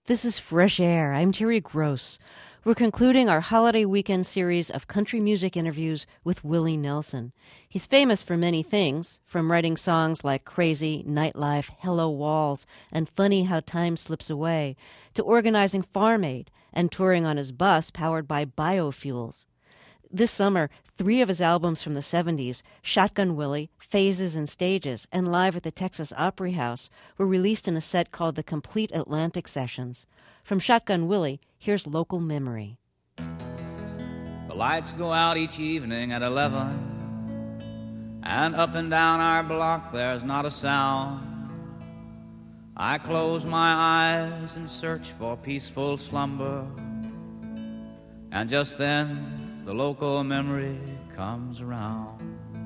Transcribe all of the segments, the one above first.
This is Fresh Air. I'm Terry Gross. We're concluding our holiday weekend series of country music interviews with Willie Nelson. He's famous for many things, from writing songs like Crazy, Nightlife, Hello Walls, and Funny How Time Slips Away, to organizing Farm Aid and touring on his bus powered by biofuels. This summer, 3 of his albums from the 70s, Shotgun Willie, Phases and Stages, and Live at the Texas Opry House, were released in a set called the Complete Atlantic Sessions. From Shotgun Willie, here's Local Memory. The lights go out each evening at 11, and up and down our block there's not a sound. I close my eyes and search for peaceful slumber, and just then the local memory comes around.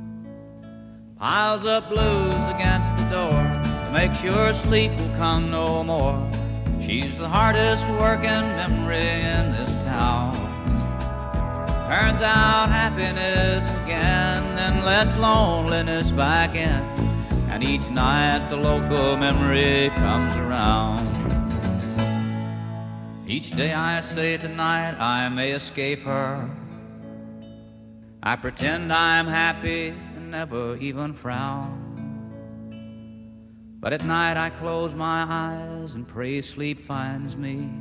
Piles up blues against the door to make sure sleep will come no more. She's the hardest working memory in this town. Turns out happiness again and lets loneliness back in. And each night the local memory comes around. Each day I say tonight I may escape her. I pretend I'm happy and never even frown. But at night I close my eyes and pray sleep finds me.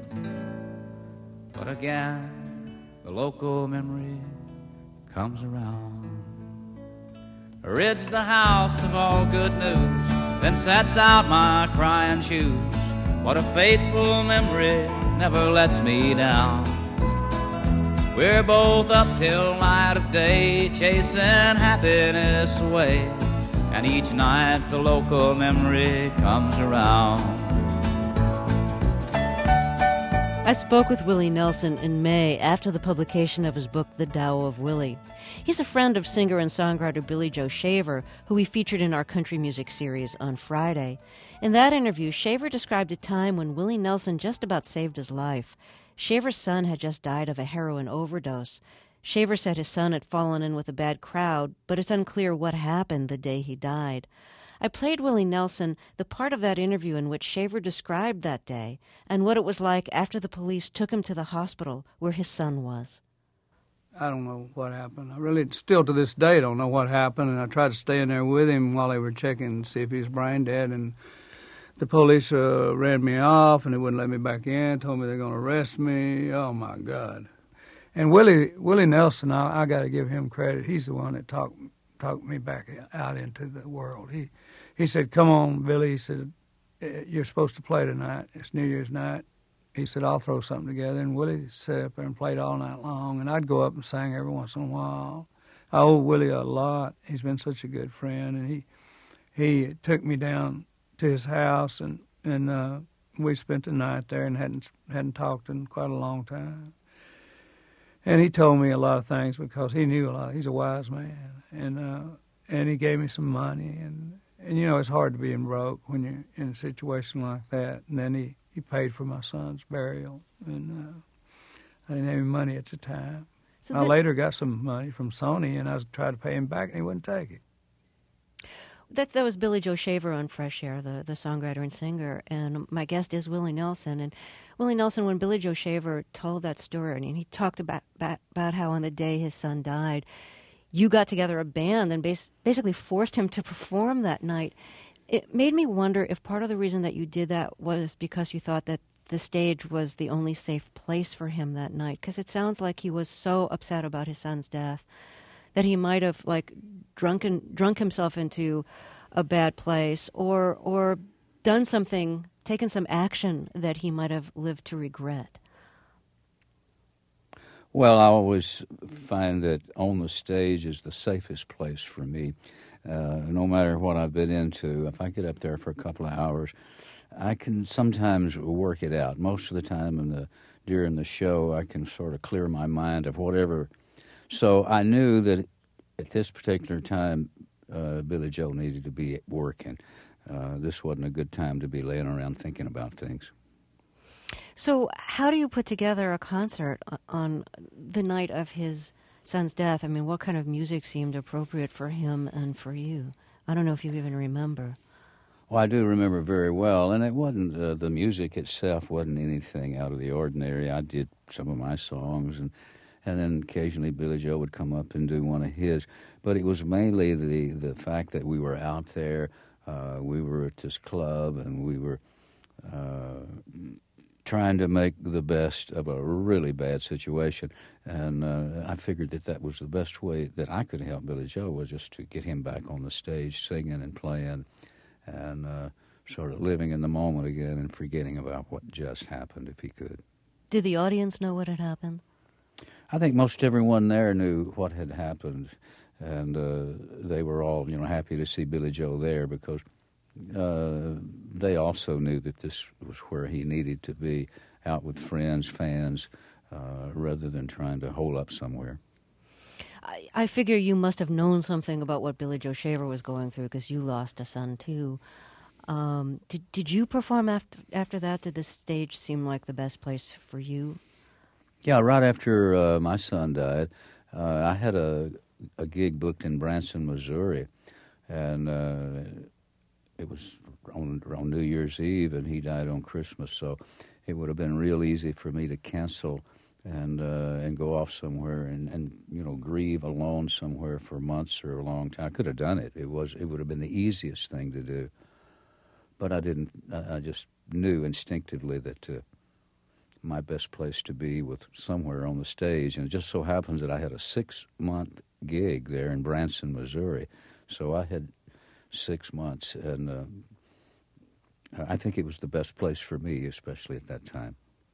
But again, the local memory comes around. Rids the house of all good news, then sets out my crying shoes. What a faithful memory, never lets me down. We're both up till light of day, chasing happiness away. And each night the local memory comes around. I spoke with Willie Nelson in May after the publication of his book, The Tao of Willie. He's a friend of singer and songwriter Billy Joe Shaver, who we featured in our country music series on Friday. In that interview, Shaver described a time when Willie Nelson just about saved his life. Shaver's son had just died of a heroin overdose. Shaver said his son had fallen in with a bad crowd, but it's unclear what happened the day he died. I played Willie Nelson the part of that interview in which Shaver described that day and what it was like after the police took him to the hospital where his son was. I don't know what happened. I really, still to this day, don't know what happened, and I tried to stay in there with him while they were checking to see if he was brain dead, and the police ran me off, and they wouldn't let me back in, told me they're going to arrest me. Oh, my God. And Willie Nelson, I got to give him credit. He's the one that talked me back out into the world. He said, "Come on, Billy." He said, "You're supposed to play tonight. It's New Year's night." He said, "I'll throw something together." And Willie sat up there and played all night long, and I'd go up and sing every once in a while. I owe Willie a lot. He's been such a good friend, and he took me down to his house, and we spent the night there and hadn't talked in quite a long time. And he told me a lot of things because he knew a lot. He's a wise man, and he gave me some money, and you know it's hard to be broke when you're in a situation like that. And then he paid for my son's burial, and I didn't have any money at the time. So I later got some money from Sony, and I tried to pay him back, and he wouldn't take it. That was Billy Joe Shaver on Fresh Air, the songwriter and singer, and my guest is Willie Nelson. And Willie Nelson, when Billy Joe Shaver told that story, and he talked about how on the day his son died, you got together a band and basically forced him to perform that night. It made me wonder if part of the reason that you did that was because you thought that the stage was the only safe place for him that night, because it sounds like he was so upset about his son's death that he might have drunk himself into a bad place or done something, taken some action that he might have lived to regret. Well, I always find that on the stage is the safest place for me. No matter what I've been into, if I get up there for a couple of hours, I can sometimes work it out. Most of the time during the show, I can sort of clear my mind of whatever. So I knew that at this particular time, Billy Joe needed to be working. This wasn't a good time to be laying around thinking about things. So how do you put together a concert on the night of his son's death? I mean, what kind of music seemed appropriate for him and for you? I don't know if you even remember. Oh, I do remember very well, and it wasn't the music itself wasn't anything out of the ordinary. I did some of my songs, and then occasionally Billy Joe would come up and do one of his. But it was mainly the fact that we were out there, we were at this club, and we were trying to make the best of a really bad situation. And I figured that was the best way that I could help Billy Joe, was just to get him back on the stage singing and playing and sort of living in the moment again and forgetting about what just happened if he could. Did the audience know what had happened? I think most everyone there knew what had happened, and they were all, happy to see Billy Joe there, because they also knew that this was where he needed to be, out with friends, fans, rather than trying to hole up somewhere. I figure you must have known something about what Billy Joe Shaver was going through, because you lost a son too. Did you perform after that? Did the stage seem like the best place for you? Yeah, right after my son died, I had a gig booked in Branson, Missouri, and it was on New Year's Eve, and he died on Christmas, so it would have been real easy for me to cancel and go off somewhere and grieve alone somewhere for months or a long time. I could have done it. It would have been the easiest thing to do, but I didn't. I just knew instinctively that my best place to be was somewhere on the stage, and it just so happens that I had a 6-month gig there in Branson, Missouri, so I had 6 months, and I think it was the best place for me, especially at that time.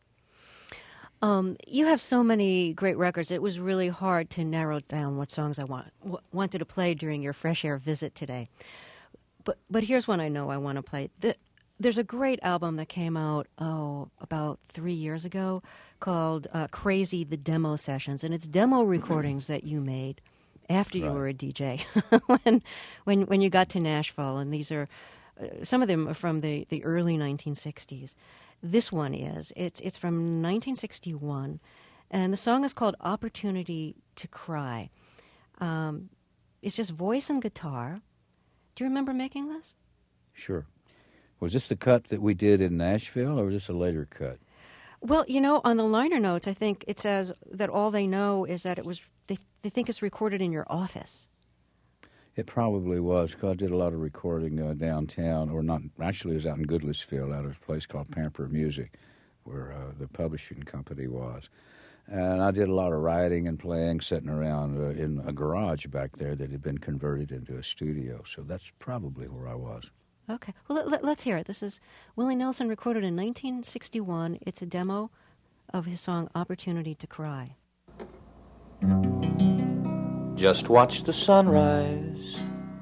You have so many great records. It was really hard to narrow down what songs I wanted to play during your Fresh Air visit today. But here's one I know I want to play. There's a great album that came out, about 3 years ago, called Crazy, the Demo Sessions, and it's demo recordings that you made after you were a DJ when you got to Nashville, and these are some of them are from the early 1960s. This one it's from 1961, and the song is called Opportunity to Cry. It's just voice and guitar. Do you remember making this? Sure. Was this the cut that we did in Nashville, or was this a later cut? Well, on the liner notes, I think it says that all they know is that it was. They think it's recorded in your office. It probably was, because I did a lot of recording downtown, or not. Actually, it was out in Goodlettsville, out of a place called Pamper Music, where the publishing company was. And I did a lot of writing and playing, sitting around in a garage back there that had been converted into a studio. So that's probably where I was. Okay. Well, let's hear it. This is Willie Nelson, recorded in 1961. It's a demo of his song Opportunity to Cry. Just watch the sunrise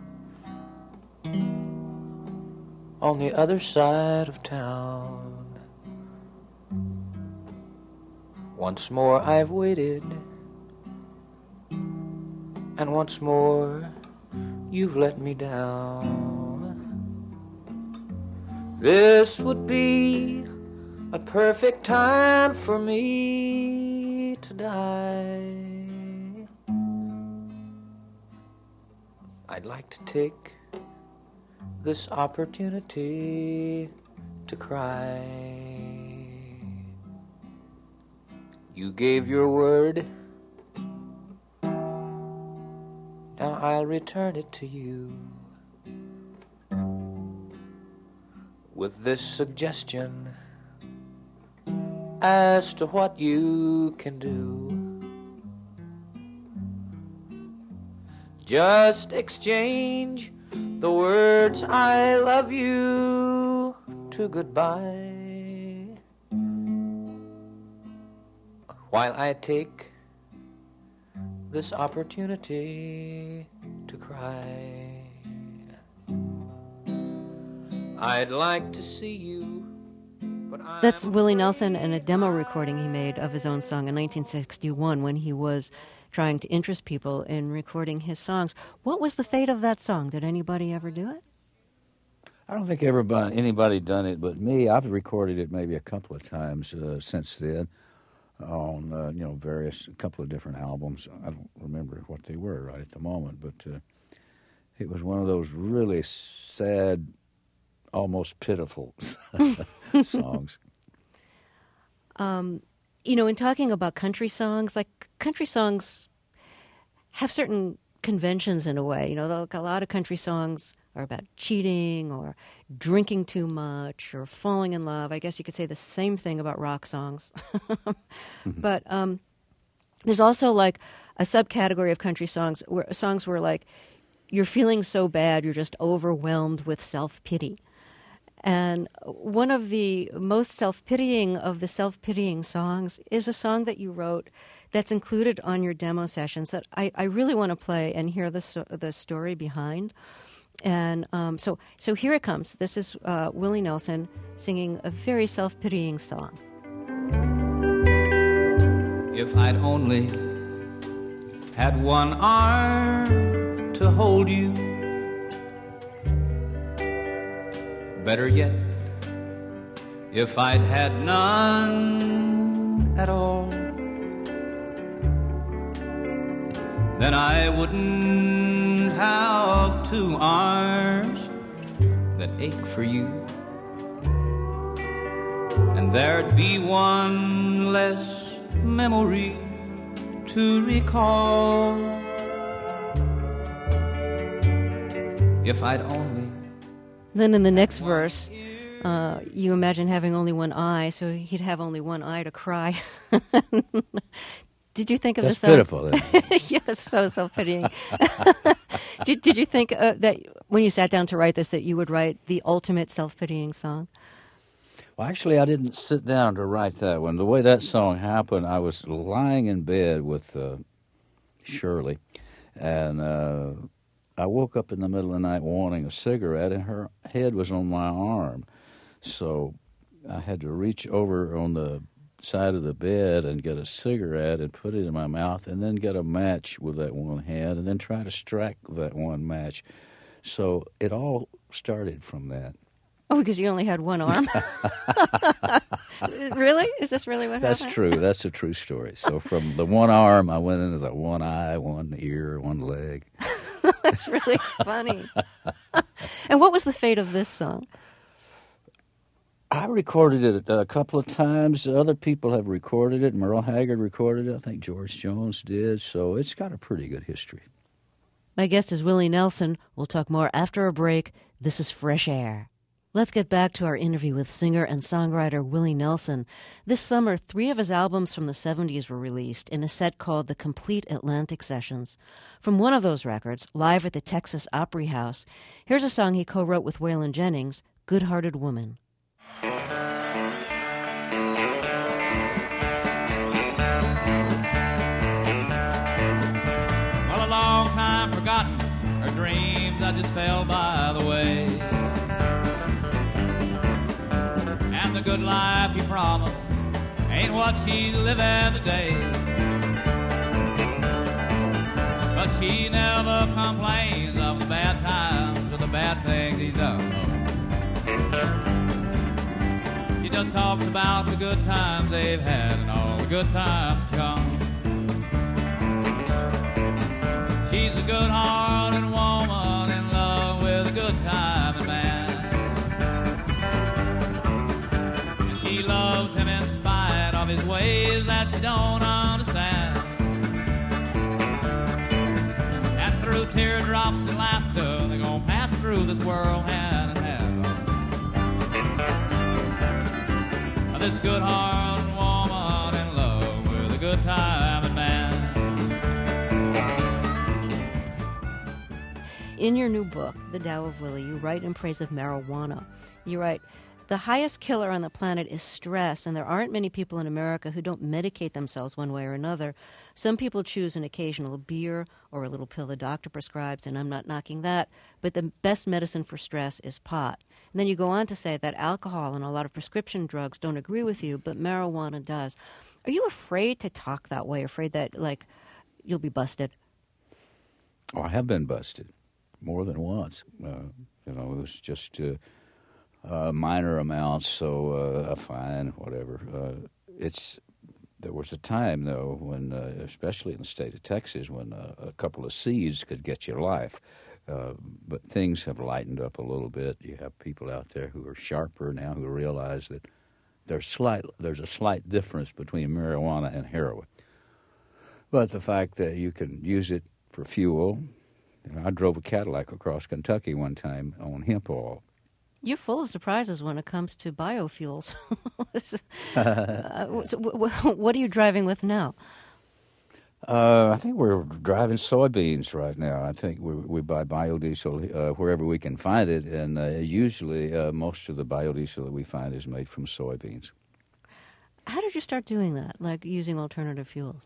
on the other side of town. Once more I've waited, and once more you've let me down. This would be a perfect time for me to die. I'd like to take this opportunity to cry. You gave your word, now I'll return it to you, with this suggestion as to what you can do. Just exchange the words I love you to goodbye, while I take this opportunity to cry. I'd like to see you, but That's Willie Nelson and a demo recording he made of his own song in 1961 when he was trying to interest people in recording his songs. What was the fate of that song? Did anybody ever do it? I don't think anybody done it but me. I've recorded it maybe a couple of times since then on a couple of different albums. I don't remember what they were right at the moment, but it was one of those really sad almost pitiful songs. In talking about country songs, like country songs have certain conventions in a way. A lot of country songs are about cheating or drinking too much or falling in love. I guess you could say the same thing about rock songs. But there's also like a subcategory of country songs where like you're feeling so bad you're just overwhelmed with self-pity. And one of the most self-pitying of the self-pitying songs is a song that you wrote that's included on your demo sessions that I really want to play and hear the story behind. And so here it comes. This is Willie Nelson singing a very self-pitying song. If I'd only had one arm to hold you, better yet, if I'd had none at all, then I wouldn't have two arms that ache for you, and there'd be one less memory to recall. If I'd only. Then in the next verse, you imagine having only one eye, so he'd have only one eye to cry. Did you think of That's the song? pitiful. Yes, so self-pitying. Did you think that when you sat down to write this, that you would write the ultimate self-pitying song? Well, actually, I didn't sit down to write that one. The way that song happened, I was lying in bed with Shirley, and I woke up in the middle of the night wanting a cigarette, and her head was on my arm. So I had to reach over on the side of the bed and get a cigarette and put it in my mouth, and then get a match with that one hand, and then try to strike that one match. So it all started from that. Oh, because you only had one arm? Really? Is this really what happened? That's true. That's a true story. So from the one arm, I went into the one eye, one ear, one leg. That's really funny. And what was the fate of this song? I recorded it a couple of times. Other people have recorded it. Merle Haggard recorded it. I think George Jones did. So it's got a pretty good history. My guest is Willie Nelson. We'll talk more after a break. This is Fresh Air. Let's get back to our interview with singer and songwriter Willie Nelson. This summer, 3 of his albums from the 70s were released in a set called The Complete Atlantic Sessions. From one of those records, live at the Texas Opry House, here's a song he co-wrote with Waylon Jennings, Good-Hearted Woman. Well, a long time forgotten, her dreams that just fell by the way. And the good life you promised ain't what she's living today. But she never complains of the bad times or the bad things he's done. She just talks about the good times they've had and all the good times to come. She's a good-hearted woman in love with a good time and man. She loves him in spite of his ways that she don't understand. And through teardrops and laughter, they're gonna pass through this world hand in hand. This good-hearted woman in love with a good time and man. In your new book, The Tao of Willie, you write in praise of marijuana. You write, the highest killer on the planet is stress, and there aren't many people in America who don't medicate themselves one way or another. Some people choose an occasional beer or a little pill the doctor prescribes, and I'm not knocking that, but the best medicine for stress is pot. And then you go on to say that alcohol and a lot of prescription drugs don't agree with you, but marijuana does. Are you afraid to talk that way, afraid that, like, you'll be busted? Oh, I have been busted more than once. It was just minor amounts, so a fine, whatever. There was a time, though, when, especially in the state of Texas, when a couple of seeds could get your life. But things have lightened up a little bit. You have people out there who are sharper now who realize that there's a slight difference between marijuana and heroin. But the fact that you can use it for fuel, I drove a Cadillac across Kentucky one time on hemp oil. You're full of surprises when it comes to biofuels. So what are you driving with now? I think we're driving soybeans right now. I think we buy biodiesel wherever we can find it, and usually most of the biodiesel that we find is made from soybeans. How did you start doing that, like using alternative fuels?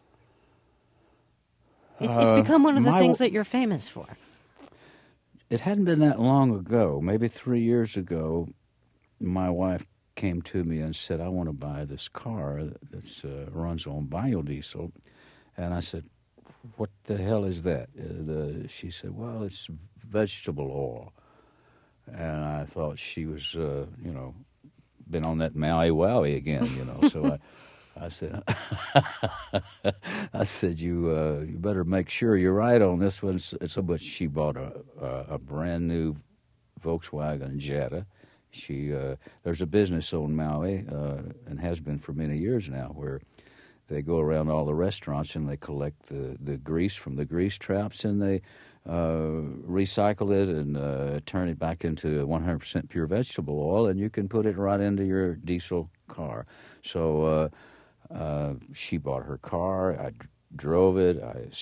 It's become one of the things that you're famous for. It hadn't been that long ago, maybe 3 years ago, my wife came to me and said, I want to buy this car that runs on biodiesel. And I said, what the hell is that? She said, well, it's vegetable oil. And I thought she was, been on that Maui Wowie again, So I said, you better make sure you're right on this one. So much she bought a brand new Volkswagen Jetta. There's a business on Maui and has been for many years now where they go around all the restaurants and they collect the grease from the grease traps and they recycle it and turn it back into 100% pure vegetable oil, and you can put it right into your diesel car. So she bought her car. I drove it.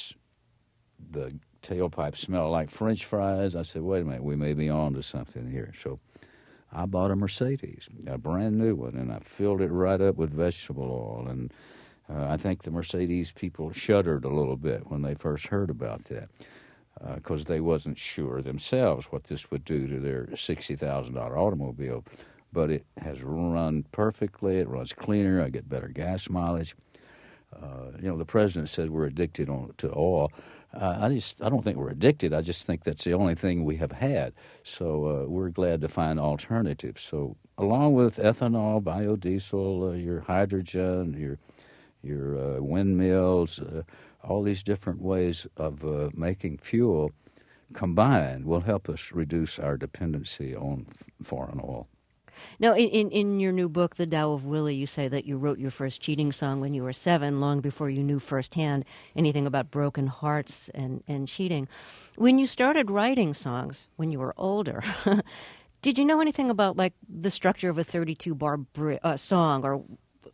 The tailpipe smelled like French fries. I said, wait a minute, we may be on to something here. So I bought a Mercedes, a brand new one, and I filled it right up with vegetable oil. And I think the Mercedes people shuddered a little bit when they first heard about that because they wasn't sure themselves what this would do to their $60,000 automobile. But it has run perfectly. It runs cleaner. I get better gas mileage. The president said we're addicted to oil. I don't think we're addicted. I just think that's the only thing we have had. So we're glad to find alternatives. So along with ethanol, biodiesel, your hydrogen, your windmills, all these different ways of making fuel combined will help us reduce our dependency on foreign oil. Now, in your new book, The Tao of Willie, you say that you wrote your first cheating song when you were 7, long before you knew firsthand anything about broken hearts and cheating. When you started writing songs when you were older, did you know anything about, like, the structure of a 32-bar song or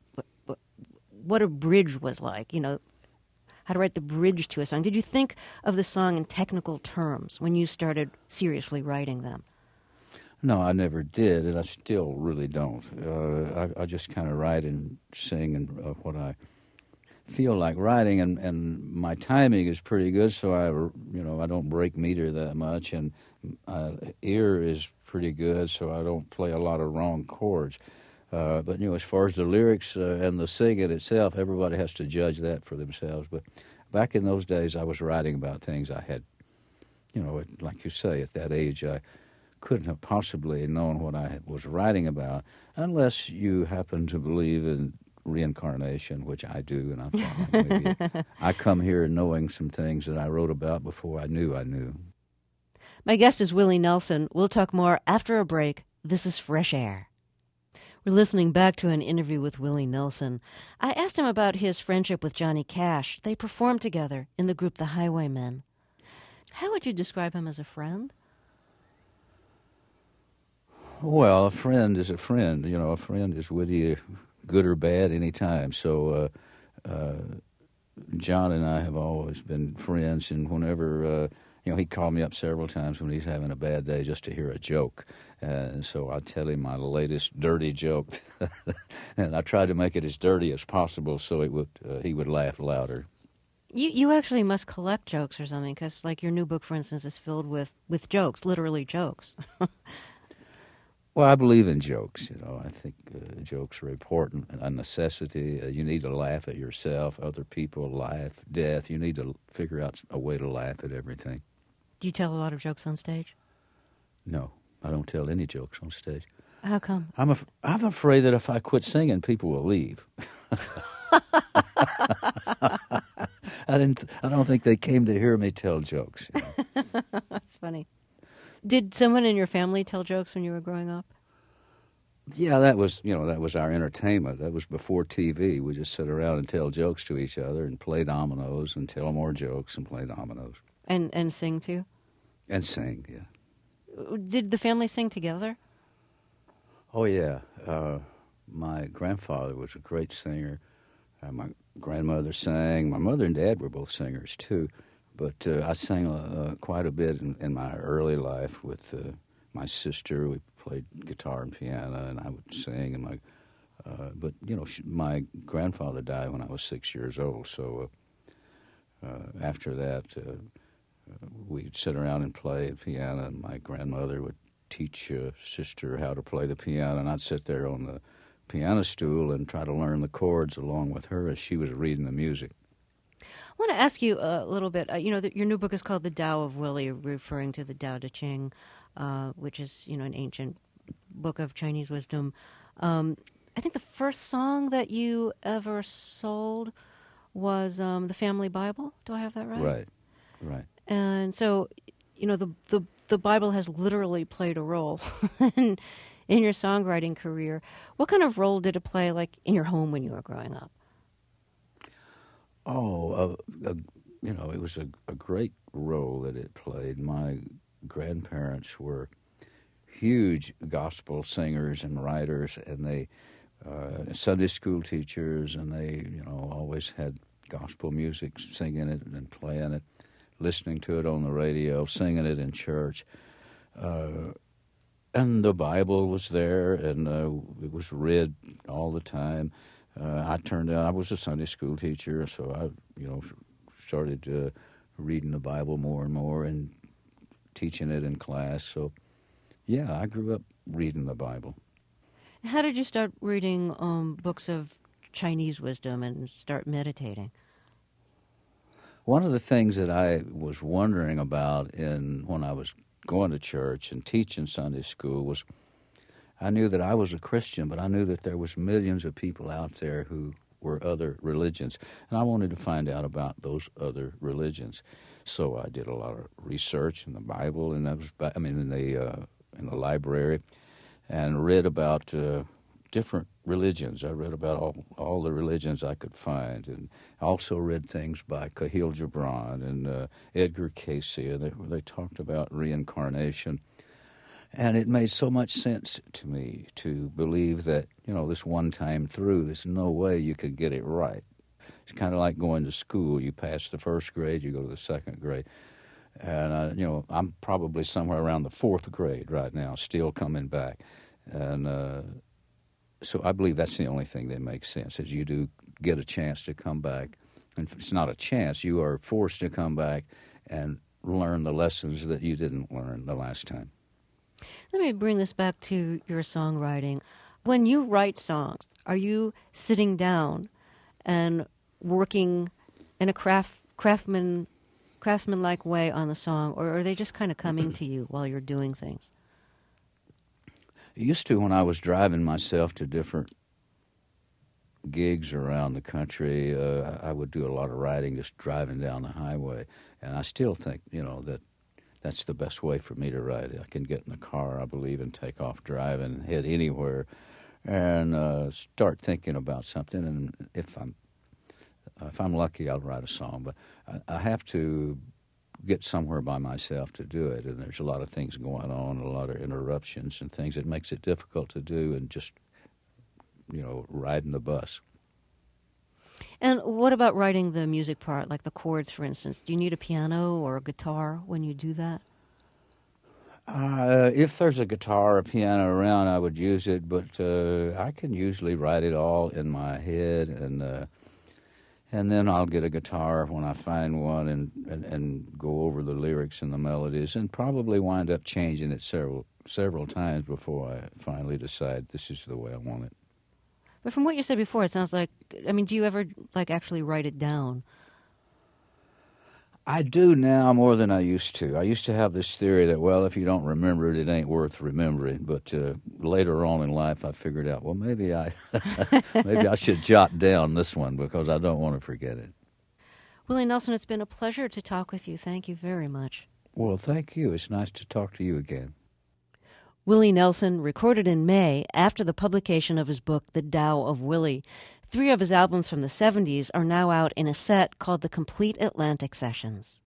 what a bridge was like, how to write the bridge to a song? Did you think of the song in technical terms when you started seriously writing them? No, I never did, and I still really don't. I just kind of write and sing and what I feel like writing, and my timing is pretty good, so I don't break meter that much, and ear is pretty good, so I don't play a lot of wrong chords. But as far as the lyrics and the singing itself, everybody has to judge that for themselves. But back in those days, I was writing about things I had, like you say, at that age, I couldn't have possibly known what I was writing about unless you happen to believe in reincarnation, which I do, and I thought like maybe I come here knowing some things that I wrote about before I knew I knew. My guest is Willie Nelson. We'll talk more after a break. This is Fresh Air. We're listening back to an interview with Willie Nelson. I asked him about his friendship with Johnny Cash. They performed together in the group The Highwaymen. How would you describe him as a friend? Well, a friend is a friend. A friend is with you, good or bad, any time. So John and I have always been friends, and whenever, he called me up several times when he's having a bad day just to hear a joke. And so I tell him my latest dirty joke, and I try to make it as dirty as possible so he would laugh louder. You actually must collect jokes or something, because like your new book, for instance, is filled with jokes, literally jokes. Well, I believe in jokes. I think jokes are important, a necessity. You need to laugh at yourself, other people, life, death. You need to figure out a way to laugh at everything. Do you tell a lot of jokes on stage? No, I don't tell any jokes on stage. How come? I'm afraid that if I quit singing, people will leave. I don't think they came to hear me tell jokes. That's funny. Did someone in your family tell jokes when you were growing up? Yeah, that was our entertainment. That was before TV. We just sit around and tell jokes to each other and play dominoes and tell more jokes and play dominoes. And sing too? And sing, yeah. Did the family sing together? Oh, yeah. My grandfather was a great singer. My grandmother sang. My mother and dad were both singers, too. But I sang quite a bit in my early life with my sister. We played guitar and piano, and I would sing. And but my grandfather died when I was 6 years old. So after that, we'd sit around and play piano, and my grandmother would teach sister how to play the piano, and I'd sit there on the piano stool and try to learn the chords along with her as she was reading the music. I want to ask you a little bit. Your new book is called The Tao of Willie, referring to the Tao Te Ching, which is, an ancient book of Chinese wisdom. I think the first song that you ever sold was the Family Bible. Do I have that right? Right. And so, the Bible has literally played a role in your songwriting career. What kind of role did it play, like, in your home when you were growing up? Oh, it was a great role that it played. My grandparents were huge gospel singers and writers, and they Sunday school teachers, and they always had gospel music, singing it and playing it, listening to it on the radio, singing it in church. And the Bible was there, and it was read all the time. I was a Sunday school teacher, so I, started reading the Bible more and more and teaching it in class. So, yeah, I grew up reading the Bible. How did you start reading books of Chinese wisdom and start meditating? One of the things that I was wondering about when I was going to church and teaching Sunday school was, I knew that I was a Christian, but I knew that there was millions of people out there who were other religions, and I wanted to find out about those other religions. So I did a lot of research in the Bible, and in the library, and read about different religions. I read about all the religions I could find, and also read things by Khalil Gibran and Edgar Cayce, and they talked about reincarnation. And it made so much sense to me to believe that, this one time through, there's no way you could get it right. It's kind of like going to school. You pass the first grade, you go to the second grade. And, I'm probably somewhere around the fourth grade right now, still coming back. And so I believe that's the only thing that makes sense, is you do get a chance to come back. And it's not a chance. You are forced to come back and learn the lessons that you didn't learn the last time. Let me bring this back to your songwriting. When you write songs, are you sitting down and working in a craftsman-like way on the song, or are they just kind of coming to you while you're doing things? It used to, when I was driving myself to different gigs around the country, I would do a lot of writing just driving down the highway. And I still think, that's the best way for me to write. I can get in the car, I believe, and take off driving and head anywhere and start thinking about something. And if I'm lucky, I'll write a song. But I have to get somewhere by myself to do it. And there's a lot of things going on, a lot of interruptions and things that makes it difficult to do, and just, riding the bus. And what about writing the music part, like the chords, for instance? Do you need a piano or a guitar when you do that? If there's a guitar or a piano around, I would use it, but I can usually write it all in my head, and then I'll get a guitar when I find one and go over the lyrics and the melodies, and probably wind up changing it several times before I finally decide this is the way I want it. But from what you said before, it sounds like, do you ever, actually write it down? I do now more than I used to. I used to have this theory that, well, if you don't remember it, it ain't worth remembering. But later on in life, I figured out, well, maybe I should jot down this one because I don't want to forget it. Willie Nelson, it's been a pleasure to talk with you. Thank you very much. Well, thank you. It's nice to talk to you again. Willie Nelson recorded in May after the publication of his book, The Tao of Willie. 3 of his albums from the 70s are now out in a set called the Complete Atlantic Sessions.